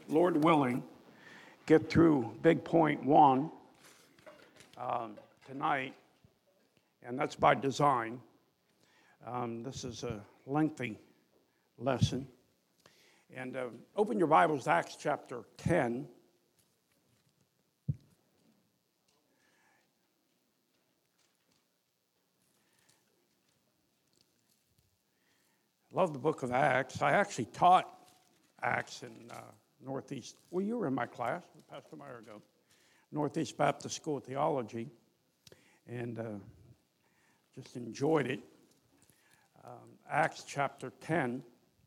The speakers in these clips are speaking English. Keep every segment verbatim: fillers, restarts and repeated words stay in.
Lord willing, get through big point one um, tonight, and that's by design. Um, this is a lengthy lesson. And uh, open your Bibles to Acts chapter ten. Love the book of Acts. I actually taught Acts in uh, Northeast. Well, you were in my class with Pastor Meyer ago. Northeast Baptist School of Theology, and uh, just enjoyed it. Um, Acts chapter ten.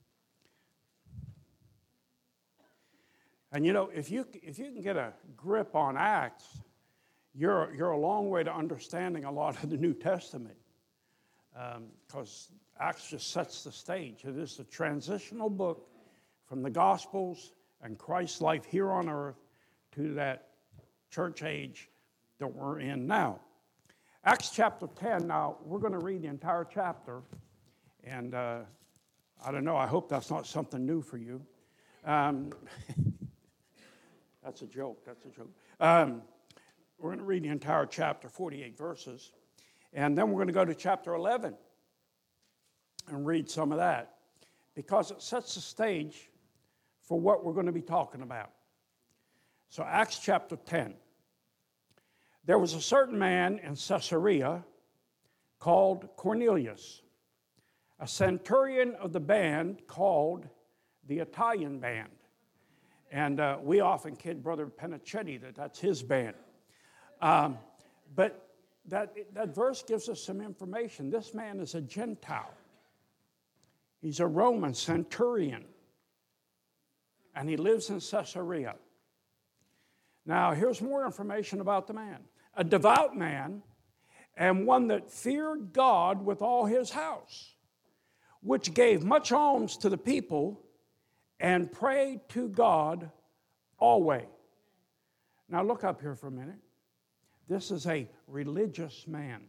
And you know, if you if you can get a grip on Acts, you're you're a long way to understanding a lot of the New Testament, because um, Acts just sets the stage. It is a transitional book from the Gospels and Christ's life here on earth to that church age that we're in now. Acts chapter ten, now we're going to read the entire chapter, and uh, I don't know, I hope that's not something new for you. Um, that's a joke, that's a joke. Um, we're going to read the entire chapter, forty-eight verses, and then we're going to go to chapter eleven and read some of that, because it sets the stage for what we're going to be talking about. So Acts chapter ten. There was a certain man in Caesarea called Cornelius, a centurion of the band called the Italian band. And uh, we often kid Brother Penichetti that that's his band. Um, but that, that verse gives us some information. This man is a Gentile. He's a Roman centurion. And he lives in Caesarea. Now, here's more information about the man. A devout man, and one that feared God with all his house, which gave much alms to the people, and prayed to God always. Now, look up here for a minute. This is a religious man.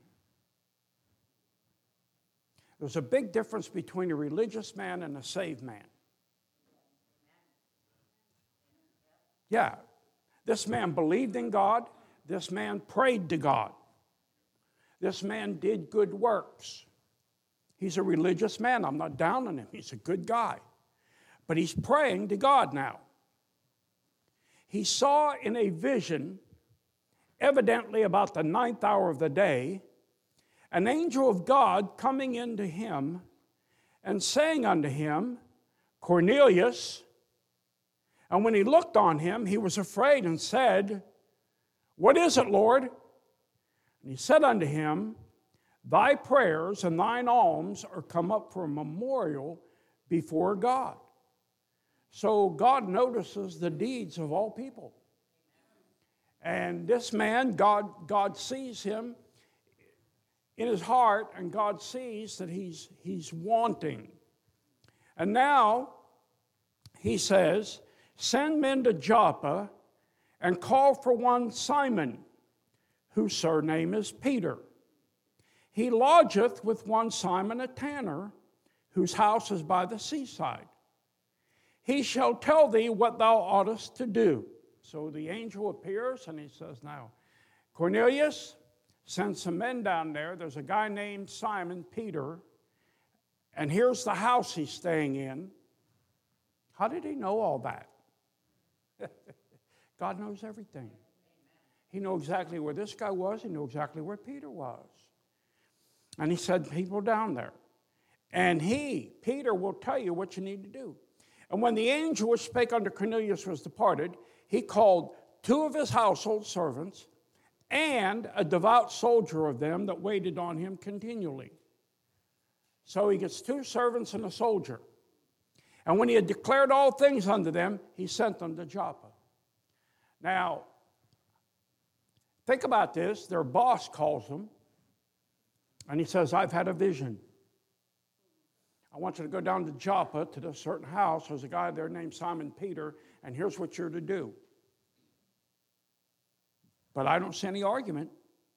There's a big difference between a religious man and a saved man. Yeah, this man believed in God. This man prayed to God. This man did good works. He's a religious man. I'm not down on him. He's a good guy. But he's praying to God now. He saw in a vision, evidently about the ninth hour of the day, an angel of God coming into him and saying unto him, Cornelius. And when he looked on him, he was afraid and said, What is it, Lord? And he said unto him, Thy prayers and thine alms are come up for a memorial before God. So God notices the deeds of all people. And this man, God, God sees him in his heart, and God sees that he's, he's wanting. And now he says, Send men to Joppa and call for one Simon, whose surname is Peter. He lodgeth with one Simon a tanner, whose house is by the seaside. He shall tell thee what thou oughtest to do. So the angel appears and he says, Now, Cornelius, send some men down there. There's a guy named Simon Peter, and here's the house he's staying in. How did he know all that? God knows everything. He knew exactly where this guy was. He knew exactly where Peter was. And he said, people down there. And he, Peter, will tell you what you need to do. And when the angel which spake unto Cornelius was departed, he called two of his household servants and a devout soldier of them that waited on him continually. So he gets two servants and a soldier. And when he had declared all things unto them, he sent them to Joppa. Now, think about this. Their boss calls them, and he says, I've had a vision. I want you to go down to Joppa to this certain house. There's a guy there named Simon Peter, and here's what you're to do. But I don't see any argument.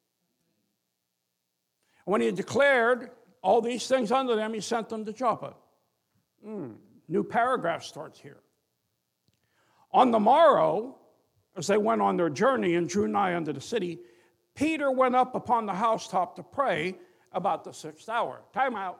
And when he had declared all these things unto them, he sent them to Joppa. Mm, new paragraph starts here. On the morrow, as they went on their journey and drew nigh unto the city, Peter went up upon the housetop to pray about the sixth hour. Time out.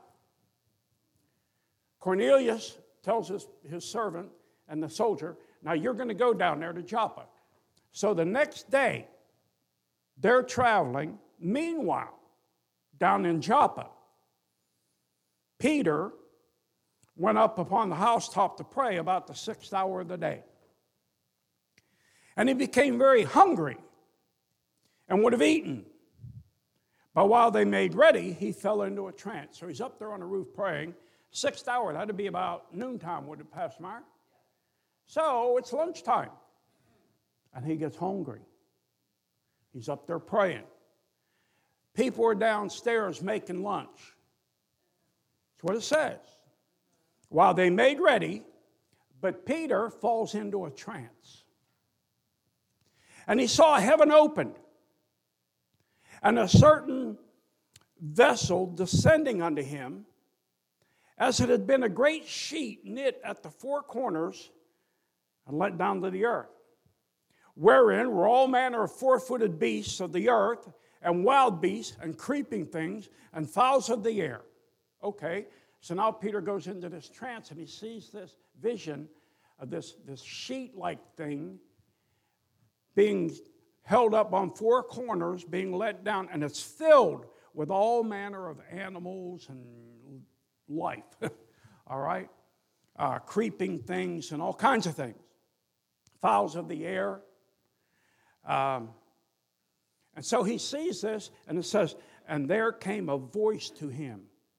Cornelius tells his, his servant and the soldier, now you're going to go down there to Joppa. So the next day, they're traveling. Meanwhile, down in Joppa, Peter went up upon the housetop to pray about the sixth hour of the day. And he became very hungry and would have eaten. But while they made ready, he fell into a trance. So he's up there on the roof praying. Sixth hour, that'd be about noontime, would it, Pastor Meyer? So it's lunchtime. And he gets hungry. He's up there praying. People are downstairs making lunch. That's what it says. While they made ready, but Peter falls into a trance. And he saw heaven opened, and a certain vessel descending unto him, as it had been a great sheet knit at the four corners and let down to the earth, wherein were all manner of four-footed beasts of the earth, and wild beasts, and creeping things, and fowls of the air. Okay, so now Peter goes into this trance, and he sees this vision of this, this sheet-like thing being held up on four corners, being let down, and it's filled with all manner of animals and life, all right? Uh, creeping things and all kinds of things. Fowls of the air. Um, and so he sees this, and it says, and there came a voice to him,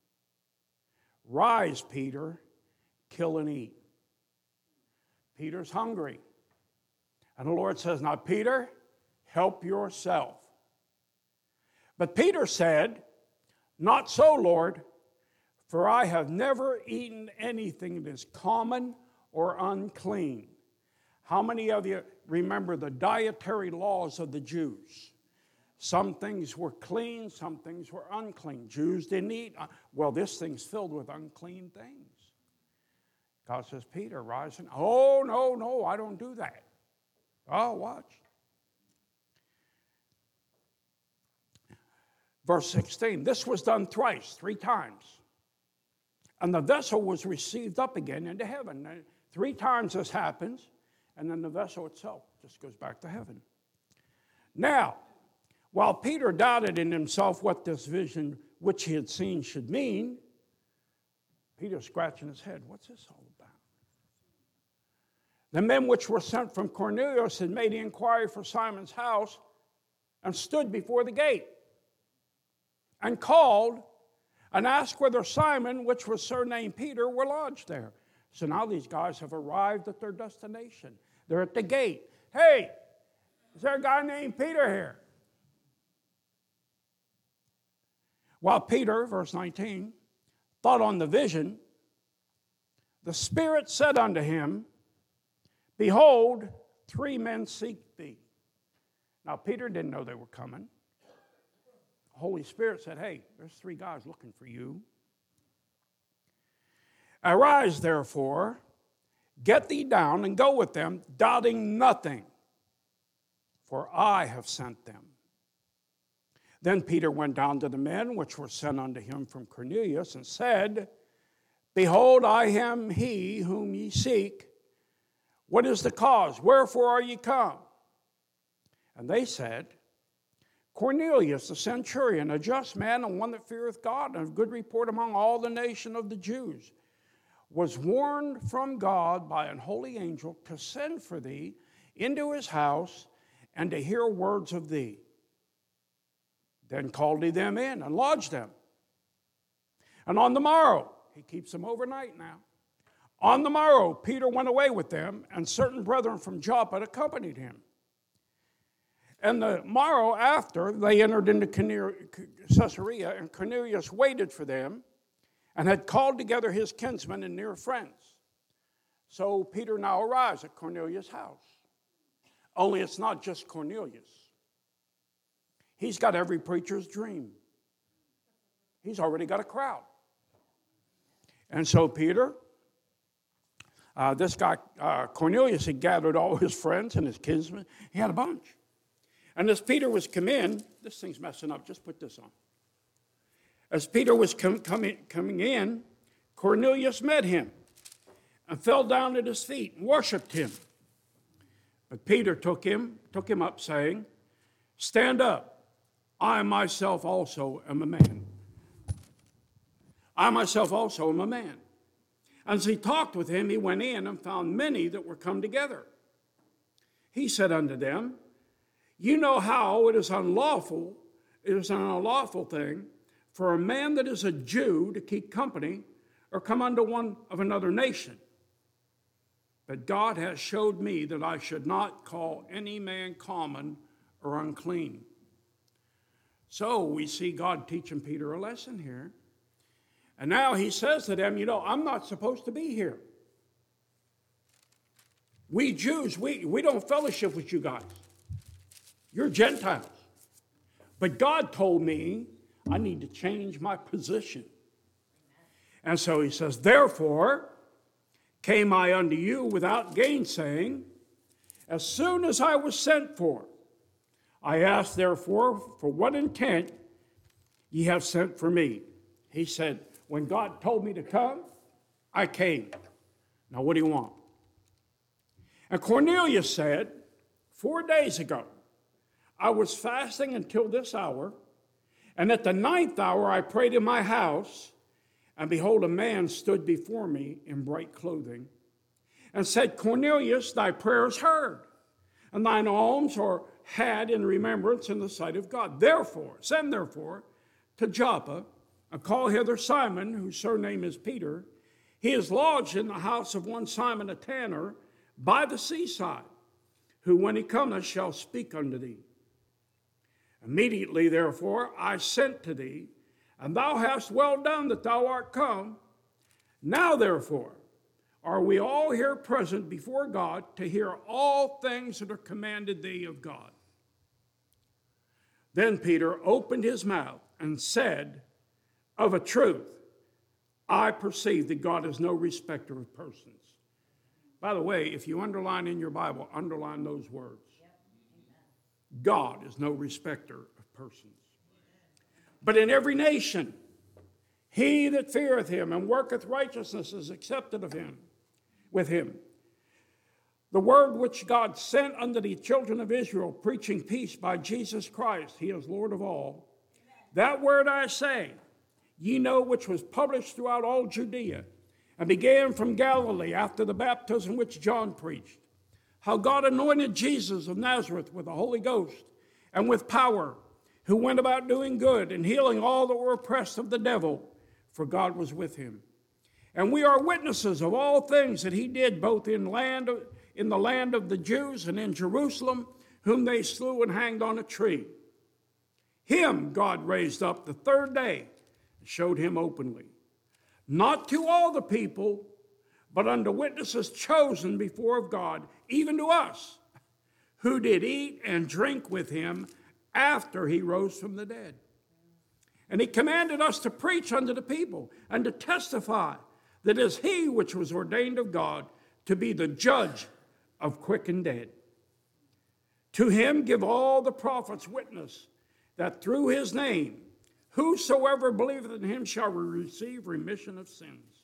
rise, Peter, kill and eat. Peter's hungry. And the Lord says, now, Peter, help yourself. But Peter said, not so, Lord, for I have never eaten anything that is common or unclean. How many of you remember the dietary laws of the Jews? Some things were clean, some things were unclean. Jews didn't eat. Well, this thing's filled with unclean things. God says, Peter, rise and, oh, no, no, I don't do that. Oh, watch. Verse sixteen, this was done thrice, three times. And the vessel was received up again into heaven. And three times this happens, and then the vessel itself just goes back to heaven. Now, while Peter doubted in himself what this vision which he had seen should mean, Peter's scratching his head. What's this all about? The men which were sent from Cornelius had made inquiry for Simon's house and stood before the gate and called and asked whether Simon, which was surnamed Peter, were lodged there. So now these guys have arrived at their destination. They're at the gate. Hey, is there a guy named Peter here? While Peter, verse nineteen, thought on the vision, the Spirit said unto him, behold, three men seek thee. Now, Peter didn't know they were coming. The Holy Spirit said, hey, there's three guys looking for you. Arise, therefore, get thee down and go with them, doubting nothing, for I have sent them. Then Peter went down to the men which were sent unto him from Cornelius and said, behold, I am he whom ye seek. What is the cause? Wherefore are ye come? And they said, Cornelius, the centurion, a just man and one that feareth God, and of good report among all the nation of the Jews, was warned from God by an holy angel to send for thee into his house and to hear words of thee. Then called he them in and lodged them. And on the morrow, he keeps them overnight now. On the morrow, Peter went away with them, and certain brethren from Joppa accompanied him. And the morrow after, they entered into Caesarea, and Cornelius waited for them, and had called together his kinsmen and near friends. So Peter now arrives at Cornelius' house. Only it's not just Cornelius. He's got every preacher's dream. He's already got a crowd. And so Peter Uh, this guy, uh, Cornelius, had gathered all his friends and his kinsmen. He had a bunch. And as Peter was come in, this thing's messing up, just put this on. As Peter was com- coming, coming in, Cornelius met him and fell down at his feet and worshiped him. But Peter took him, took him up, saying, "Stand up, I myself also am a man. I myself also am a man." And as he talked with him, he went in and found many that were come together. He said unto them, "You know how it is unlawful, it is an unlawful thing for a man that is a Jew to keep company or come unto one of another nation. But God has showed me that I should not call any man common or unclean." So we see God teaching Peter a lesson here. And now he says to them, you know, I'm not supposed to be here. We Jews, we, we don't fellowship with you guys. You're Gentiles. But God told me I need to change my position. And so he says, "Therefore came I unto you without gainsaying, as soon as I was sent for. I asked therefore, for what intent ye have sent for me?" He said, when God told me to come, I came. Now what do you want? And Cornelius said, "Four days ago, I was fasting until this hour, and at the ninth hour I prayed in my house, and behold, a man stood before me in bright clothing, and said, Cornelius, thy prayer is heard, and thine alms are had in remembrance in the sight of God. Therefore, send therefore to Joppa, and call hither Simon, whose surname is Peter. He is lodged in the house of one Simon a tanner by the seaside, who when he cometh shall speak unto thee. Immediately, therefore, I sent to thee, and thou hast well done that thou art come. Now, therefore, are we all here present before God to hear all things that are commanded thee of God." Then Peter opened his mouth and said, "Of a truth, I perceive that God is no respecter of persons." By the way, if you underline in your Bible, underline those words. God is no respecter of persons. "But in every nation, he that feareth him and worketh righteousness is accepted of him, with him. The word which God sent unto the children of Israel, preaching peace by Jesus Christ, he is Lord of all. That word I say, ye know, which was published throughout all Judea, and began from Galilee after the baptism which John preached, how God anointed Jesus of Nazareth with the Holy Ghost and with power, who went about doing good and healing all that were oppressed of the devil, for God was with him. And we are witnesses of all things that he did, both in land in the land of the Jews and in Jerusalem, whom they slew and hanged on a tree. Him God raised up the third day and showed him openly, not to all the people, but unto witnesses chosen before of God, even to us, who did eat and drink with him after he rose from the dead. And he commanded us to preach unto the people and to testify that it is he which was ordained of God to be the judge of quick and dead. To him give all the prophets witness that through his name whosoever believeth in him shall receive remission of sins.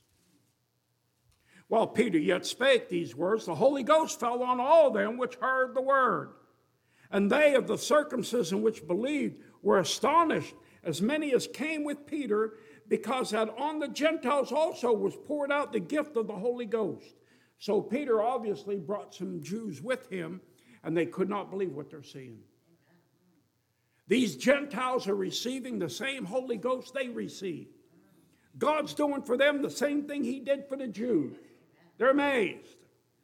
While Peter yet spake these words, the Holy Ghost fell on all them which heard the word. And they of the circumcision which believed were astonished, as many as came with Peter, because that on the Gentiles also was poured out the gift of the Holy Ghost. So Peter obviously brought some Jews with him, and they could not believe what they're seeing. These Gentiles are receiving the same Holy Ghost they received. God's doing for them the same thing he did for the Jews. They're amazed.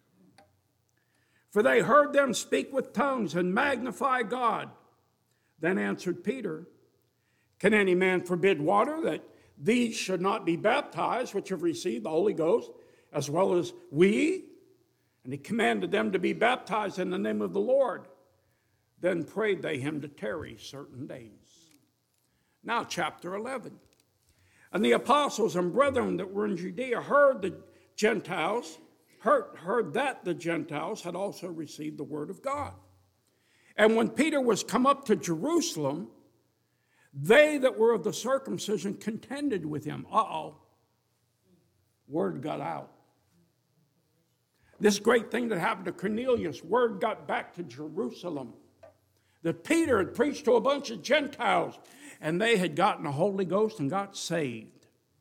For they heard them speak with tongues and magnify God. Then answered Peter, Can any man forbid water that these should not be baptized, which have received the Holy Ghost, as well as we? And he commanded them to be baptized in the name of the Lord. Then prayed they him to tarry certain days. Now chapter eleven. And the apostles and brethren that were in Judea heard the Gentiles heard, heard that the Gentiles had also received the word of God. And when Peter was come up to Jerusalem, they that were of the circumcision contended with him. Uh-oh. Word got out. This great thing that happened to Cornelius, word got back to Jerusalem that Peter had preached to a bunch of Gentiles, and they had gotten the Holy Ghost and got saved.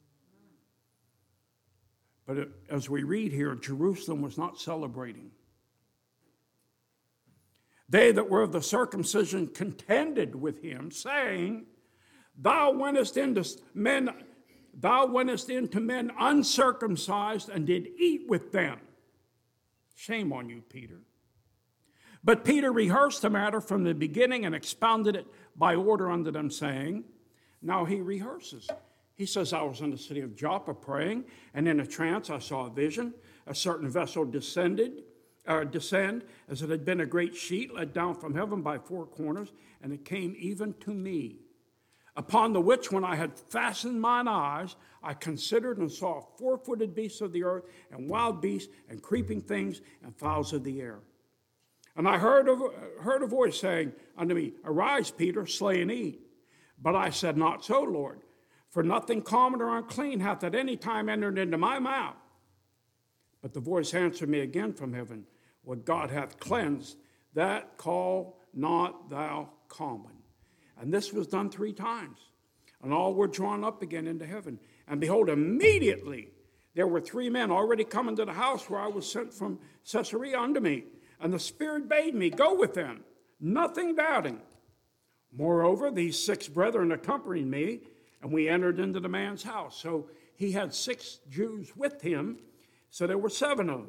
But it, as we read here, Jerusalem was not celebrating. They that were of the circumcision contended with him, saying, Thou wentest into men, thou wentest into men uncircumcised and did eat with them. Shame on you, Peter. But Peter rehearsed the matter from the beginning and expounded it by order unto them, saying, now he rehearses. He says, I was in the city of Joppa praying, and in a trance I saw a vision. A certain vessel descended, uh, descend, as it had been a great sheet let down from heaven by four corners, and it came even to me. Upon the which, when I had fastened mine eyes, I considered and saw four-footed beasts of the earth, and wild beasts, and creeping things, and fowls of the air. And I heard a, heard a voice saying unto me, Arise, Peter, slay and eat. But I said, Not so, Lord, for nothing common or unclean hath at any time entered into my mouth. But the voice answered me again from heaven, What God hath cleansed, that call not thou common. And this was done three times. And all were drawn up again into heaven. And behold, immediately there were three men already come into the house where I was sent from Caesarea unto me. And the Spirit bade me go with them, nothing doubting. Moreover, these six brethren accompanied me, and we entered into the man's house. So he had six Jews with him, so there were seven of them.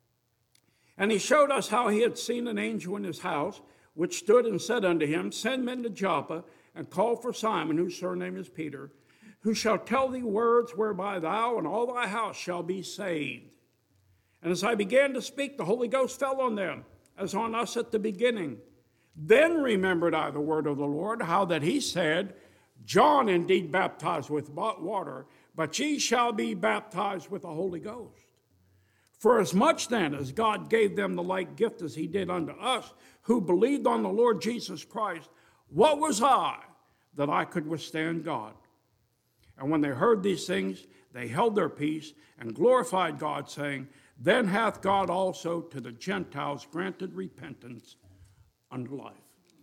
And he showed us how he had seen an angel in his house, which stood and said unto him, Send men to Joppa, and call for Simon, whose surname is Peter, who shall tell thee words whereby thou and all thy house shall be saved. And as I began to speak, the Holy Ghost fell on them, as on us at the beginning. Then remembered I the word of the Lord, how that he said, John indeed baptized with water, but ye shall be baptized with the Holy Ghost. For as much then as God gave them the like gift as he did unto us, who believed on the Lord Jesus Christ, what was I that I could withstand God? And when they heard these things, they held their peace and glorified God, saying, Then hath God also to the Gentiles granted repentance unto life.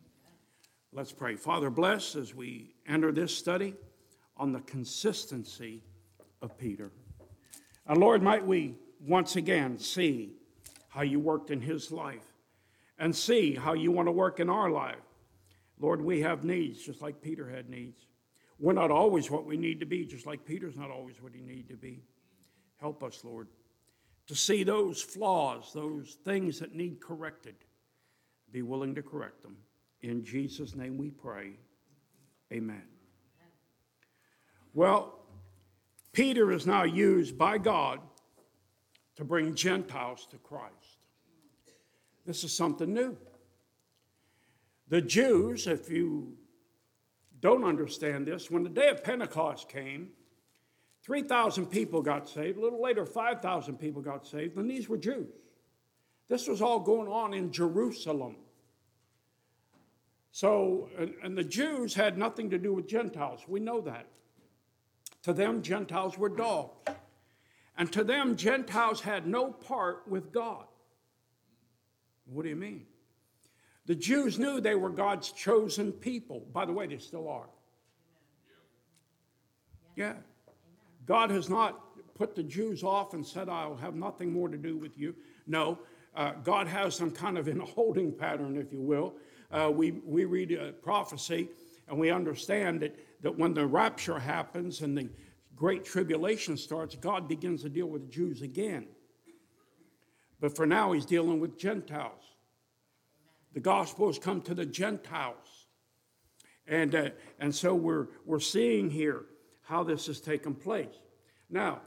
Let's pray. Father, bless as we enter this study on the consistency of Peter. And Lord, might we once again see how you worked in his life and see how you want to work in our life. Lord, we have needs just like Peter had needs. We're not always what we need to be, just like Peter's not always what he needed to be. Help us, Lord, to see those flaws, those things that need corrected. Be willing to correct them. In Jesus' name we pray. Amen. Well, Peter is now used by God to bring Gentiles to Christ. This is something new. The Jews, if you don't understand this, when the day of Pentecost came, three thousand people got saved. A little later, five thousand people got saved, and these were Jews. This was all going on in Jerusalem. So, and, and the Jews had nothing to do with Gentiles. We know that. To them, Gentiles were dogs. And to them, Gentiles had no part with God. What do you mean? The Jews knew they were God's chosen people. By the way, they still are. Yeah. God has not put the Jews off and said, I'll have nothing more to do with you. No, uh, God has them kind of in a holding pattern, if you will. Uh, we, we read a prophecy, and we understand that, that when the rapture happens and the great tribulation starts, God begins to deal with the Jews again. But for now, he's dealing with Gentiles. The gospel has come to the Gentiles. And, uh, and so we're, we're seeing here how this has taken place. Now,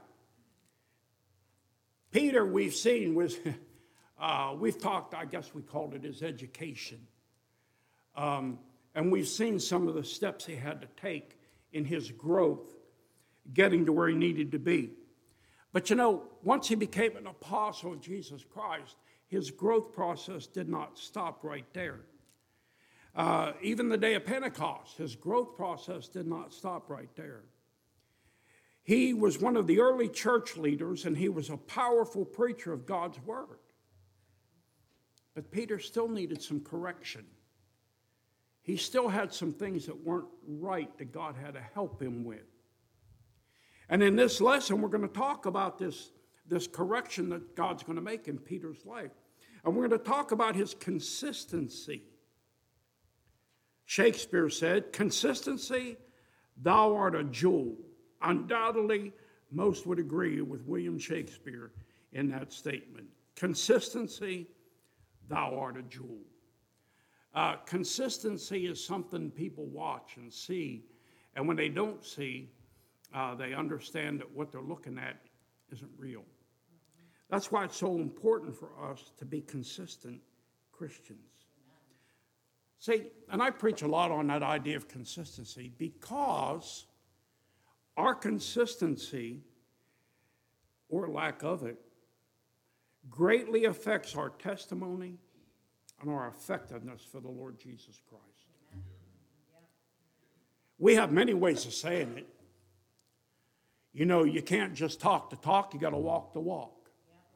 Peter, we've seen, was, uh, we've talked, I guess we called it his education. Um, and we've seen some of the steps he had to take in his growth, getting to where he needed to be. But you know, once he became an apostle of Jesus Christ, his growth process did not stop right there. Uh, even the day of Pentecost, his growth process did not stop right there. He was one of the early church leaders, and he was a powerful preacher of God's word. But Peter still needed some correction. He still had some things that weren't right that God had to help him with. And in this lesson, we're going to talk about this, this correction that God's going to make in Peter's life. And we're going to talk about his consistency. Shakespeare said, "Consistency, thou art a jewel." Undoubtedly, most would agree with William Shakespeare in that statement. Consistency, thou art a jewel. Uh, consistency is something people watch and see, and when they don't see, uh, they understand that what they're looking at isn't real. That's why it's so important for us to be consistent Christians. See, and I preach a lot on that idea of consistency because our consistency, or lack of it, greatly affects our testimony and our effectiveness for the Lord Jesus Christ. Amen. We have many ways of saying it. You know, you can't just talk the talk, you got to walk the walk.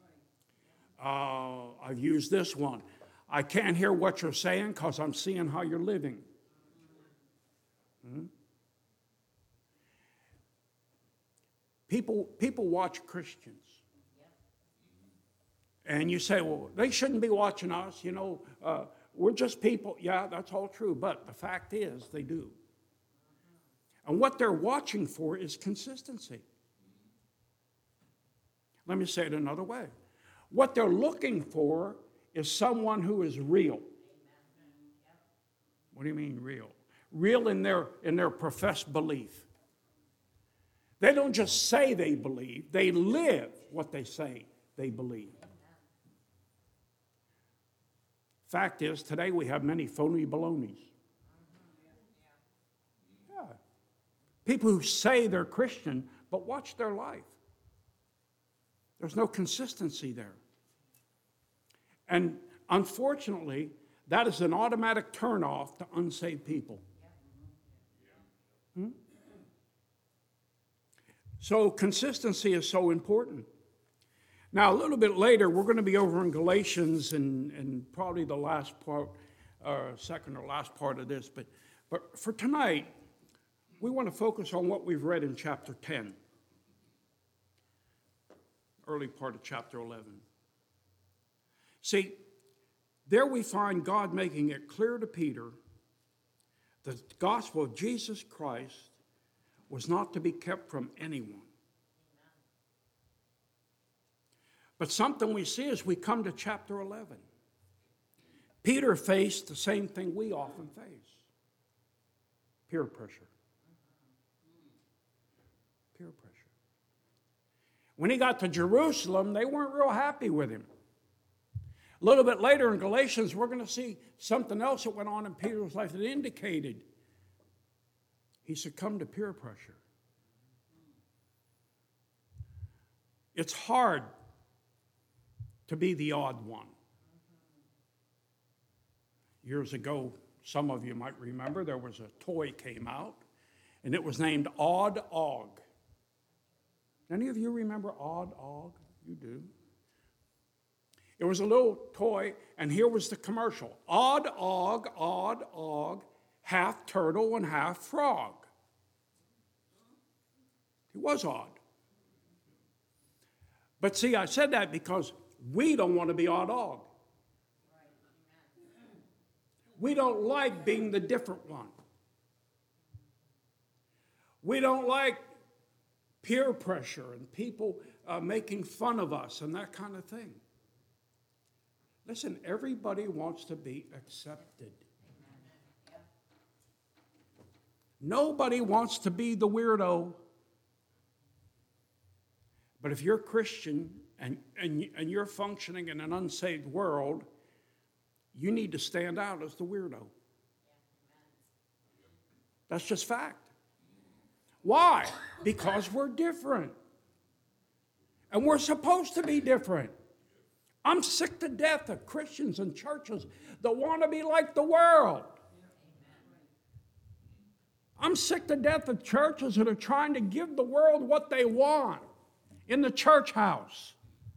Uh, I've used this one. I can't hear what you're saying because I'm seeing how you're living. Hmm? People, people watch Christians. And you say, well, they shouldn't be watching us. You know, uh, we're just people. Yeah, that's all true. But the fact is, they do. And what they're watching for is consistency. Let me say it another way. What they're looking for is someone who is real. What do you mean real? Real in their, in their professed belief. They don't just say they believe, they live what they say they believe. Fact is, today we have many phony balonies. Yeah. People who say they're Christian, but watch their life. There's no consistency there. And unfortunately, that is an automatic turnoff to unsaved people. Hmm? So consistency is so important. Now, a little bit later, we're going to be over in Galatians and, and probably the last part, uh, second or last part of this. But, but for tonight, we want to focus on what we've read in chapter ten, early part of chapter eleven. See, there we find God making it clear to Peter that the gospel of Jesus Christ was not to be kept from anyone. But something we see as we come to chapter eleven. Peter faced the same thing we often face. Peer pressure. Peer pressure. When he got to Jerusalem, they weren't real happy with him. A little bit later in Galatians, we're going to see something else that went on in Peter's life that indicated he succumbed to peer pressure. It's hard to be the odd one. Years ago, some of you might remember, there was a toy came out, and it was named Odd Og. Any of you remember Odd Og? You do. It was a little toy, and here was the commercial. Odd Og, Odd Og, half turtle and half frog. He was odd. But see, I said that because we don't want to be odd Og. We don't like being the different one. We don't like peer pressure and people uh, making fun of us and that kind of thing. Listen, everybody wants to be accepted. Nobody wants to be the weirdo. But if you're Christian and, and, and you're functioning in an unsaved world, you need to stand out as the weirdo. That's just fact. Why? Because we're different. And we're supposed to be different. I'm sick to death of Christians and churches that want to be like the world. I'm sick to death of churches that are trying to give the world what they want in the church house.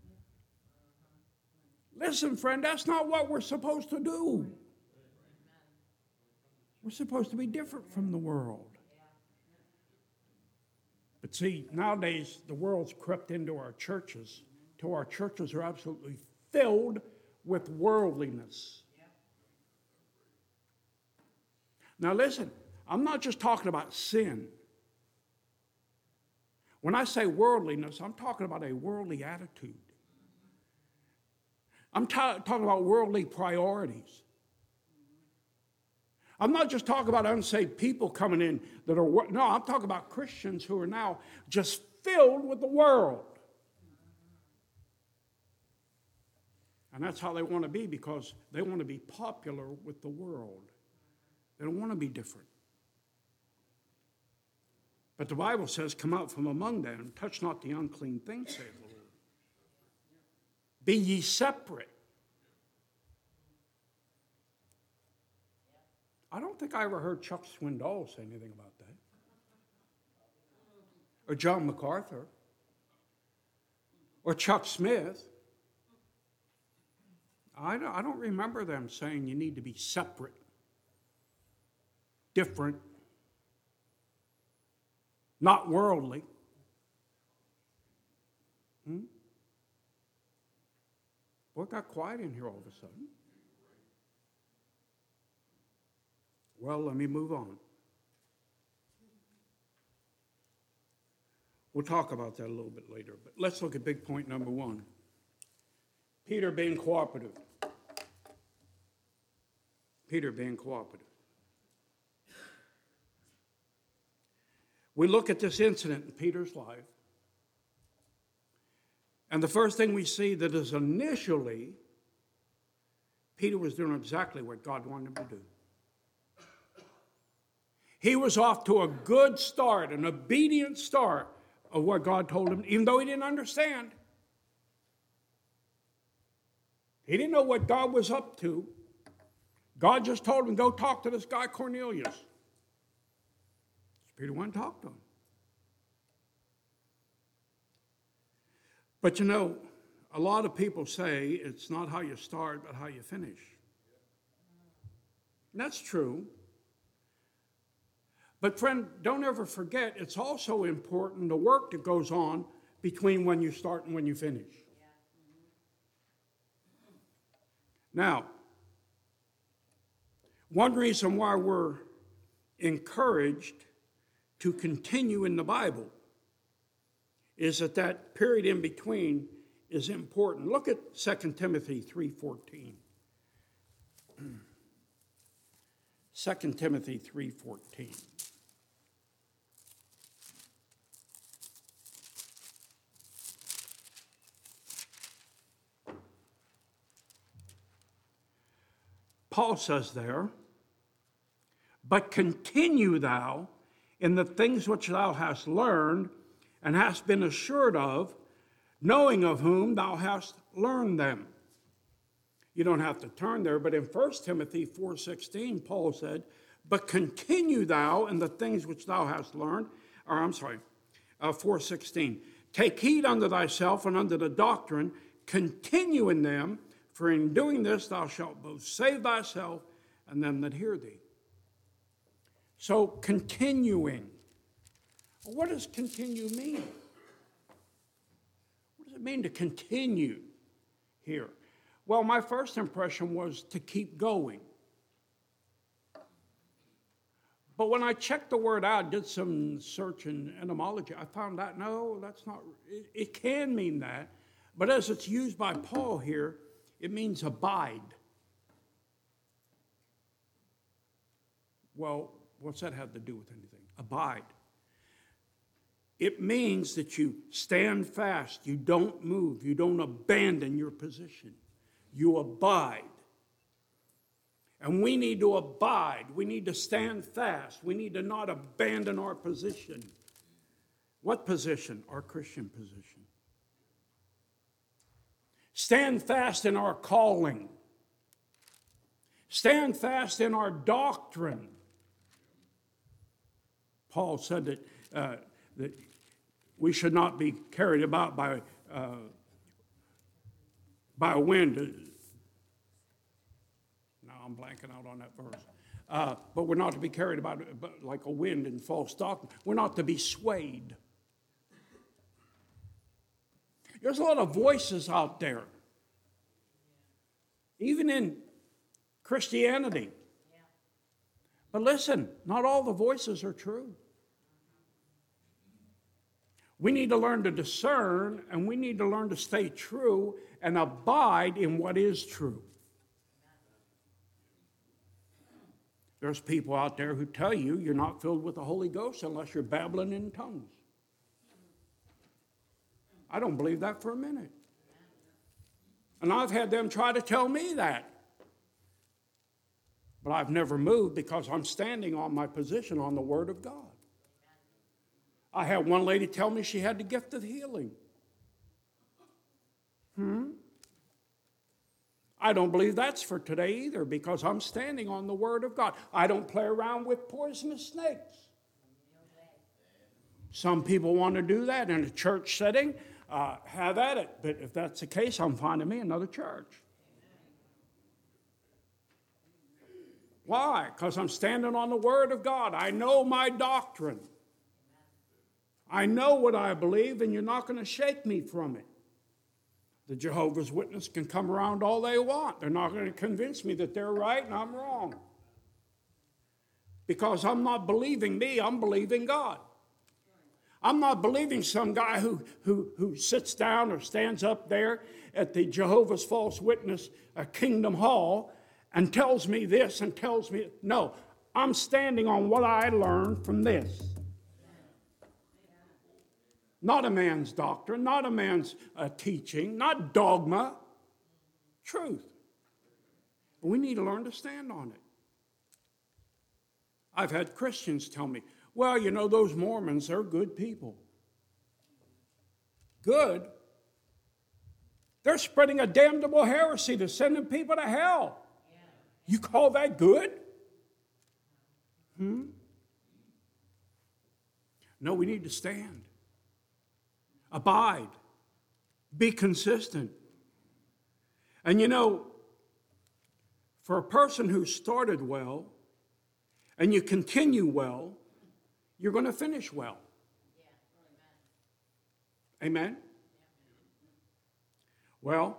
Listen, friend, that's not what we're supposed to do. We're supposed to be different from the world. But see, nowadays, the world's crept into our churches till our churches are absolutely filled with worldliness. Now listen, I'm not just talking about sin. When I say worldliness, I'm talking about a worldly attitude. I'm ta- talking about worldly priorities. I'm not just talking about unsaved people coming in that are, no, I'm talking about Christians who are now just filled with the world. And that's how they want to be, because they want to be popular with the world. They don't want to be different. But the Bible says, come out from among them, touch not the unclean thing, saith the Lord. Be ye separate. I don't think I ever heard Chuck Swindoll say anything about that. Or John MacArthur. Or Chuck Smith. I don't, I don't remember them saying you need to be separate, different, not worldly. Hmm? Boy, it got quiet in here all of a sudden. Well, let me move on. We'll talk about that a little bit later, but let's look at big point number one. Peter being cooperative. Peter being cooperative. We look at this incident in Peter's life, and the first thing we see that is initially, Peter was doing exactly what God wanted him to do. He was off to a good start, an obedient start of what God told him, even though he didn't understand. He didn't know what God was up to. God just told him, go talk to this guy Cornelius. Peter went and talked to him. But you know, a lot of people say it's not how you start, but how you finish. And that's true. But friend, don't ever forget, it's also important the work that goes on between when you start and when you finish. Now, one reason why we're encouraged to continue in the Bible is that that period in between is important. Look at Second Timothy three fourteen. Second Timothy three fourteen. Paul says there, but continue thou in the things which thou hast learned and hast been assured of, knowing of whom thou hast learned them. You don't have to turn there, but in First Timothy four sixteen, Paul said, but continue thou in the things which thou hast learned, or I'm sorry, uh, four sixteen, take heed unto thyself and unto the doctrine, continue in them, for in doing this thou shalt both save thyself and them that hear thee. So continuing. Well, what does continue mean? What does it mean to continue here? Well, my first impression was to keep going. But when I checked the word out, did some search in etymology, I found out, no, that's not, it, it can mean that. But as it's used by Paul here, it means abide. Well, what's that have to do with anything? Abide. It means that you stand fast, you don't move, you don't abandon your position. You abide. And we need to abide. We need to stand fast. We need to not abandon our position. What position? Our Christian position. Stand fast in our calling. Stand fast in our doctrine. Paul said that, uh, that we should not be carried about by, uh, by a wind. Now I'm blanking out on that verse. Uh, but we're not to be carried about like a wind in false doctrine. We're not to be swayed. There's a lot of voices out there, even in Christianity. But listen, not all the voices are true. We need to learn to discern, and we need to learn to stay true and abide in what is true. There's people out there who tell you you're not filled with the Holy Ghost unless you're babbling in tongues. I don't believe that for a minute. And I've had them try to tell me that. But I've never moved because I'm standing on my position on the Word of God. I had one lady tell me she had the gift of healing. Hmm? I don't believe that's for today either because I'm standing on the Word of God. I don't play around with poisonous snakes. Some people want to do that in a church setting. Uh, have at it. But if that's the case, I'm finding me another church. Why? Because I'm standing on the Word of God. I know my doctrine. I know what I believe, and you're not going to shake me from it. The Jehovah's Witness can come around all they want. They're not going to convince me that they're right and I'm wrong. Because I'm not believing me, I'm believing God. I'm not believing some guy who, who, who sits down or stands up there at the Jehovah's False Witness uh, Kingdom Hall and tells me this and tells me, no, I'm standing on what I learned from this. Not a man's doctrine, not a man's uh, teaching, not dogma, truth. But we need to learn to stand on it. I've had Christians tell me, well, you know, those Mormons, they're good people. Good? They're spreading a damnable heresy to sending people to hell. Yeah. You call that good? Hmm? No, we need to stand. Abide. Be consistent. And you know, for a person who started well, and you continue well, you're going to finish well. Yeah. Amen? Amen? Well,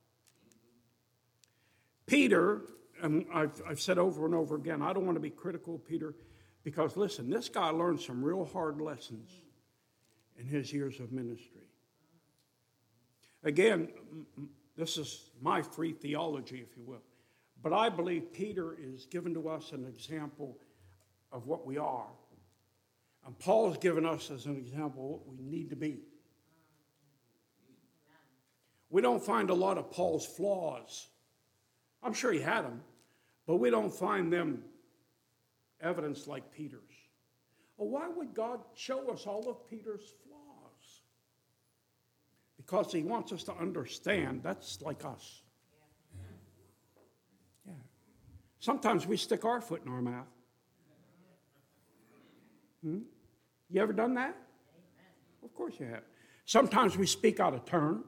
Peter, and I've, I've said over and over again, I don't want to be critical of Peter, because listen, this guy learned some real hard lessons in his years of ministry. Again, this is my free theology, if you will, but I believe Peter is given to us an example of what we are. And Paul has given us as an example what we need to be. We don't find a lot of Paul's flaws. I'm sure he had them, but we don't find them evidence like Peter's. Well, why would God show us all of Peter's flaws? Because he wants us to understand that's like us. Yeah. Sometimes we stick our foot in our mouth. Hmm? You ever done that? Amen. Of course you have. Sometimes we speak out of turn.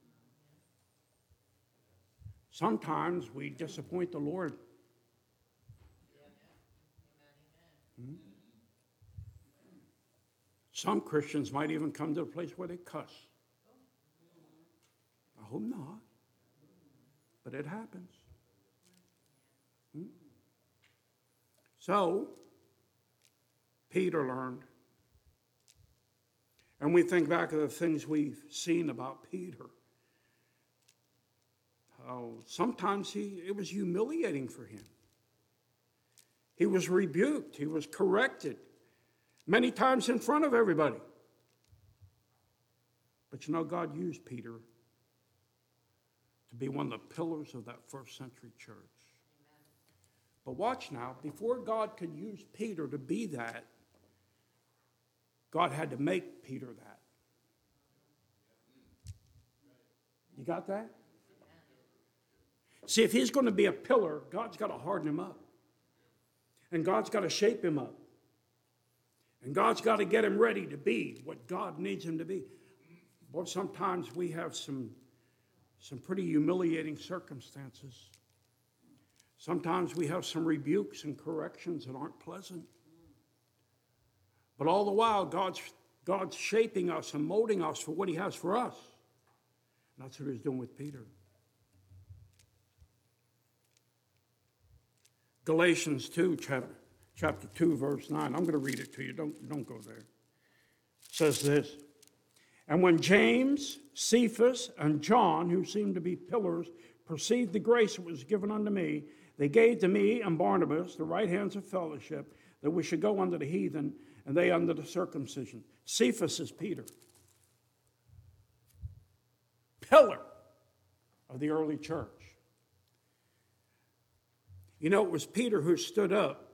Sometimes we disappoint the Lord. Hmm? Some Christians might even come to a place where they cuss. I hope not. But it happens. Hmm? So, Peter learned. And we think back of the things we've seen about Peter. How sometimes he, it was humiliating for him. He was rebuked. He was corrected. Many times in front of everybody. But you know, God used Peter to be one of the pillars of that first century church. Amen. But watch now, before God could use Peter to be that, God had to make Peter that. You got that? See, if he's going to be a pillar, God's got to harden him up. And God's got to shape him up. And God's got to get him ready to be what God needs him to be. Boy, sometimes we have some, some pretty humiliating circumstances. Sometimes we have some rebukes and corrections that aren't pleasant. But all the while, God's, God's shaping us and molding us for what he has for us. And that's what he's doing with Peter. Galatians two, chapter, chapter two, verse nine. I'm going to read it to you. Don't, don't go there. It says this. And when James, Cephas, and John, who seemed to be pillars, perceived the grace that was given unto me, they gave to me and Barnabas the right hands of fellowship, that we should go unto the heathen, and they under the circumcision. Cephas is Peter. Pillar of the early church. You know, it was Peter who stood up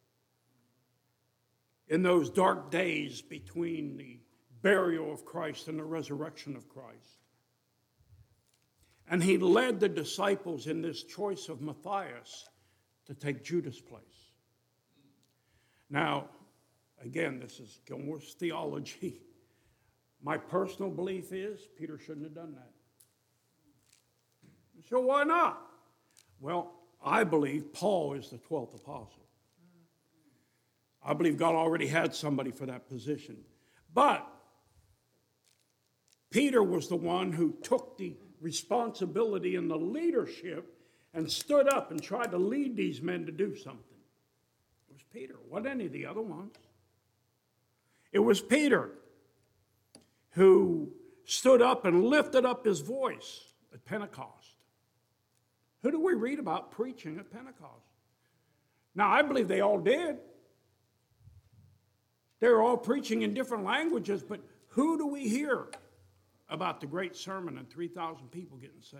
in those dark days between the burial of Christ and the resurrection of Christ. And he led the disciples in this choice of Matthias to take Judas' place. Now, again, this is Gilmore's theology. My personal belief is Peter shouldn't have done that. So why not? Well, I believe Paul is the twelfth apostle. I believe God already had somebody for that position. But Peter was the one who took the responsibility and the leadership and stood up and tried to lead these men to do something. It was Peter. It wasn't any of the other ones. It was Peter who stood up and lifted up his voice at Pentecost. Who do we read about preaching at Pentecost? Now, I believe they all did. They were all preaching in different languages, but who do we hear about the great sermon and three thousand people getting saved?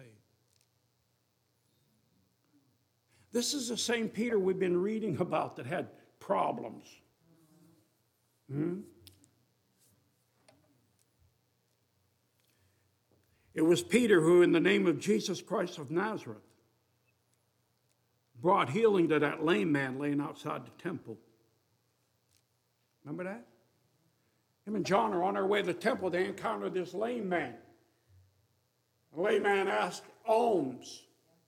This is the same Peter we've been reading about that had problems. Hmm? It was Peter who, in the name of Jesus Christ of Nazareth, brought healing to that lame man laying outside the temple. Remember that? Him and John are on their way to the temple. They encounter this lame man. The lame man asked alms.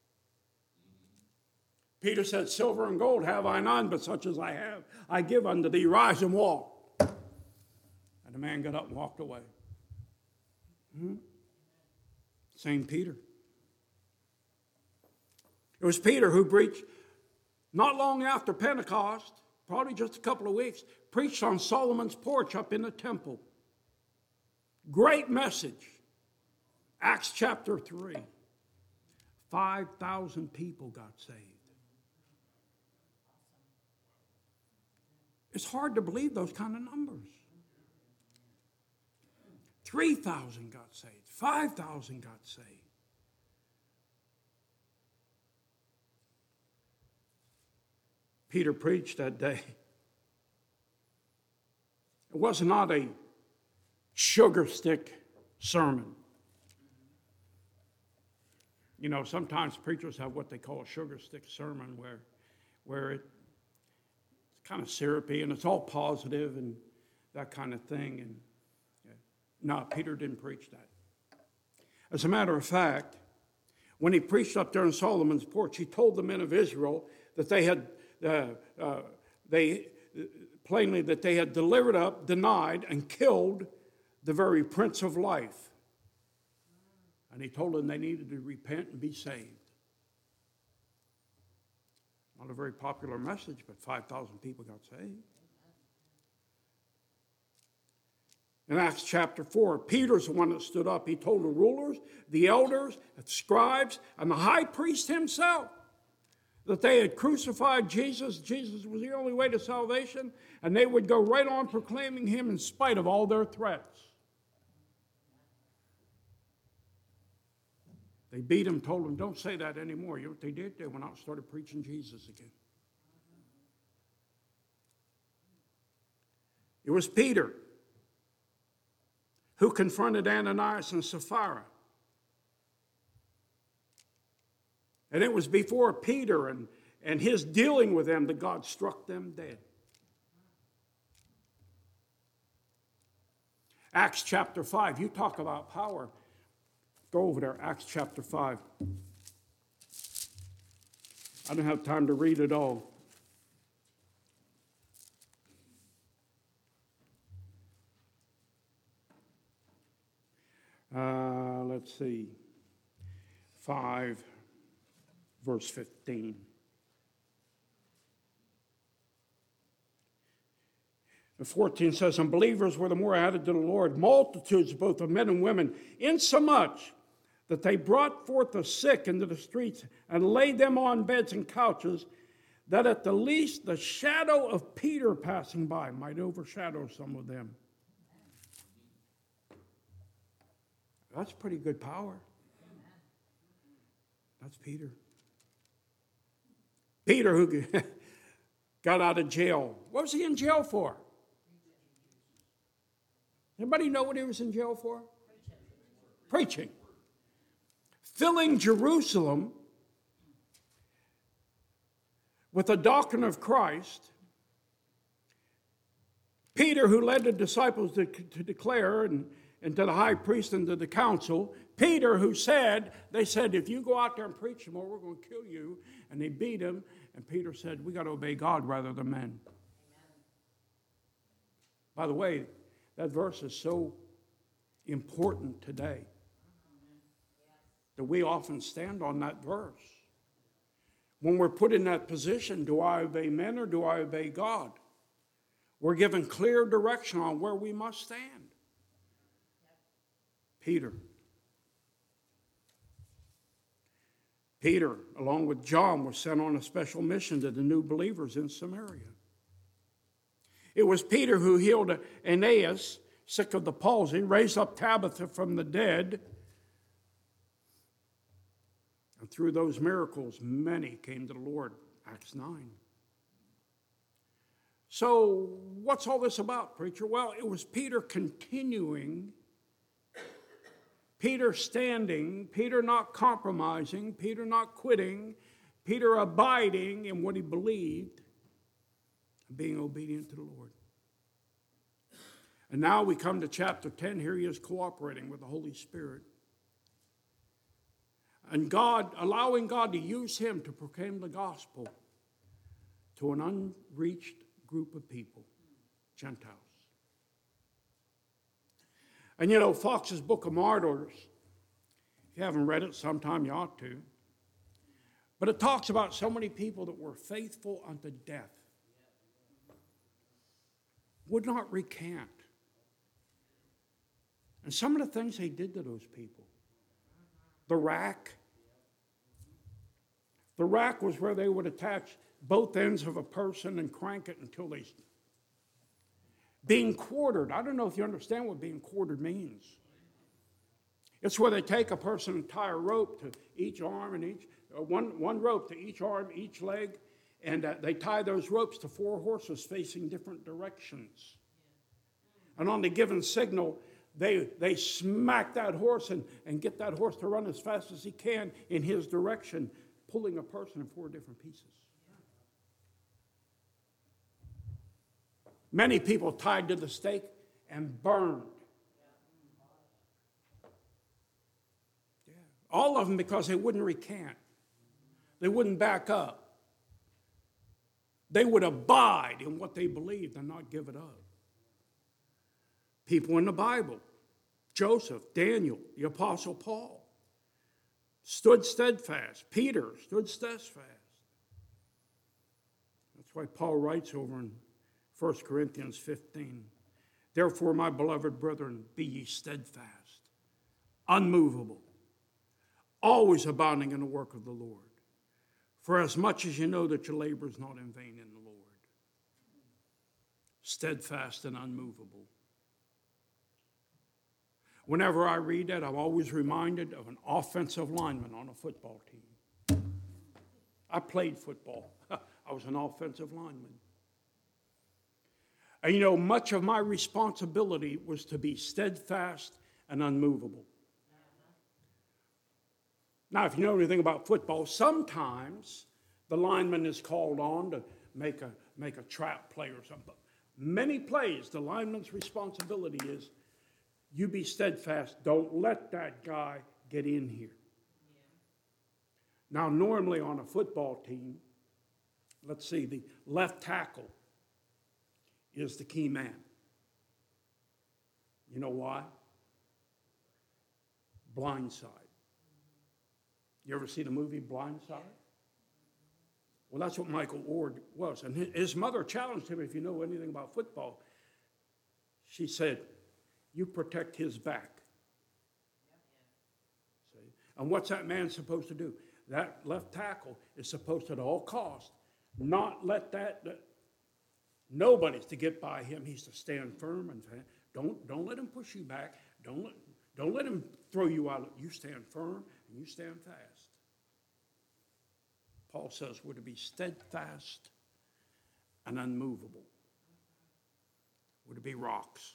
Peter said, silver and gold have I none, but such as I have, I give unto thee. Rise and walk. And the man got up and walked away. Hmm? Same Peter. It was Peter who preached not long after Pentecost, probably just a couple of weeks, preached on Solomon's porch up in the temple. Great message. Acts chapter three. five thousand people got saved. It's hard to believe those kind of numbers. three thousand got saved. five thousand got saved. Peter preached that day. It was not a sugar stick sermon. You know, sometimes preachers have what they call a sugar stick sermon where, where it, it's kind of syrupy and it's all positive and that kind of thing. And yeah. No, Peter didn't preach that. As a matter of fact, when he preached up there in Solomon's porch, he told the men of Israel that they had Uh, uh, they uh, plainly that they had delivered up, denied, and killed the very Prince of Life. And he told them they needed to repent and be saved. Not a very popular message, but five thousand people got saved. In Acts chapter four, Peter's the one that stood up. He told the rulers, the elders, the scribes, and the high priest himself that they had crucified Jesus. Jesus was the only way to salvation, and they would go right on proclaiming him in spite of all their threats. They beat him, told him, don't say that anymore. You know what they did? They went out and started preaching Jesus again. It was Peter who confronted Ananias and Sapphira And it was before Peter and, and his dealing with them that God struck them dead. Acts chapter five, you talk about power. Go over there, Acts chapter five. I don't have time to read it all. Uh, let's see. five, verse fifteen. And fourteen says, and believers were the more added to the Lord, multitudes both of men and women, insomuch that they brought forth the sick into the streets and laid them on beds and couches, that at the least the shadow of Peter passing by might overshadow some of them. That's pretty good power. That's Peter. Peter, who got out of jail. What was he in jail for? Anybody know what he was in jail for? Preaching. Preaching. Filling Jerusalem with the doctrine of Christ. Peter, who led the disciples to, to declare, and, and to the high priest and to the council. Peter, who said, they said, if you go out there and preach some more, we're going to kill you. And they beat him. And Peter said, we got to obey God rather than men. Amen. By the way, that verse is so important today that we often stand on that verse. When we're put in that position, do I obey men or do I obey God? We're given clear direction on where we must stand. Peter. Peter, along with John, was sent on a special mission to the new believers in Samaria. It was Peter who healed Aeneas, sick of the palsy, raised up Tabitha from the dead. And through those miracles, many came to the Lord, Acts nine. So what's all this about, preacher? Well, it was Peter continuing, Peter standing, Peter not compromising, Peter not quitting, Peter abiding in what he believed, and being obedient to the Lord. And now we come to chapter ten. Here he is cooperating with the Holy Spirit. And God, allowing God to use him to proclaim the gospel to an unreached group of people, Gentiles. And you know, Fox's Book of Martyrs, if you haven't read it, sometime you ought to. But it talks about so many people that were faithful unto death, would not recant. And some of the things they did to those people. The rack. The rack was where they would attach both ends of a person and crank it until they... Being quartered. I don't know if you understand what being quartered means. It's where they take a person and tie a rope to each arm and each... Uh, one, one rope to each arm, each leg, and uh, they tie those ropes to four horses facing different directions. And on the given signal, they, they smack that horse and, and get that horse to run as fast as he can in his direction, pulling a person in four different pieces. Many people tied to the stake and burned. Yeah. All of them because they wouldn't recant. They wouldn't back up. They would abide in what they believed and not give it up. People in the Bible, Joseph, Daniel, the Apostle Paul, stood steadfast. Peter stood steadfast. That's why Paul writes over in First Corinthians fifteen, therefore, my beloved brethren, be ye steadfast, unmovable, always abounding in the work of the Lord. For as much as you know that your labor is not in vain in the Lord. Steadfast and unmovable. Whenever I read that, I'm always reminded of an offensive lineman on a football team. I played football. I was an offensive lineman. And you know, much of my responsibility was to be steadfast and unmovable. Now, if you know anything about football, sometimes the lineman is called on to make a, make a trap play or something. Many plays, the lineman's responsibility is, you be steadfast. Don't let that guy get in here. Now, normally on a football team, let's see, the left tackle is the key man. You know why? Blindside. You ever see the movie Blindside? Well, that's what Michael Ward was. And his mother challenged him, if you know anything about football. She said, you protect his back. See? And what's that man supposed to do? That left tackle is supposed to, at all costs, not let that, that nobody's to get by him. He's to stand firm and don't, don't let him push you back. Don't let, don't let him throw you out. You stand firm and you stand fast. Paul says we're to be steadfast and unmovable. We're to be rocks.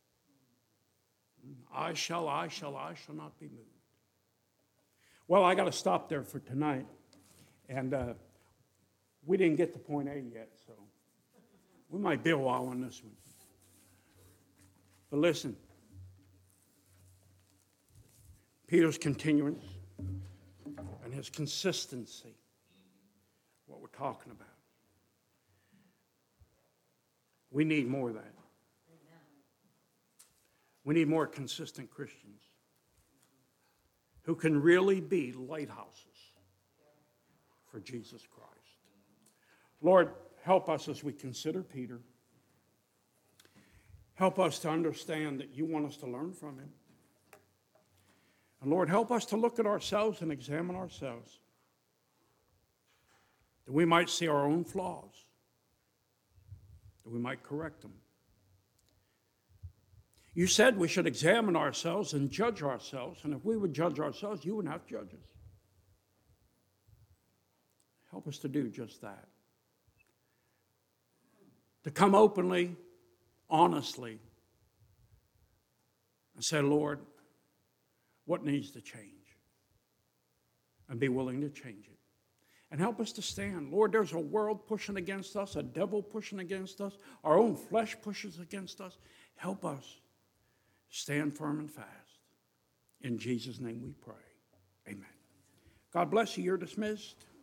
I shall, I shall, I shall not be moved. Well, I got to stop there for tonight. And uh, we didn't get to point A yet, so we might be a while on this one. But listen, Peter's continuance and his consistency, what we're talking about. We need more of that. We need more consistent Christians who can really be lighthouses for Jesus Christ. Lord, help us as we consider Peter. Help us to understand that you want us to learn from him. And Lord, help us to look at ourselves and examine ourselves, that we might see our own flaws, that we might correct them. You said we should examine ourselves and judge ourselves, and if we would judge ourselves, you wouldn't have to judge us. Help us to do just that. To come openly, honestly, and say, Lord, what needs to change? And be willing to change it. And help us to stand. Lord, there's a world pushing against us, a devil pushing against us, our own flesh pushes against us. Help us stand firm and fast. In Jesus' name we pray. Amen. God bless you. You're dismissed.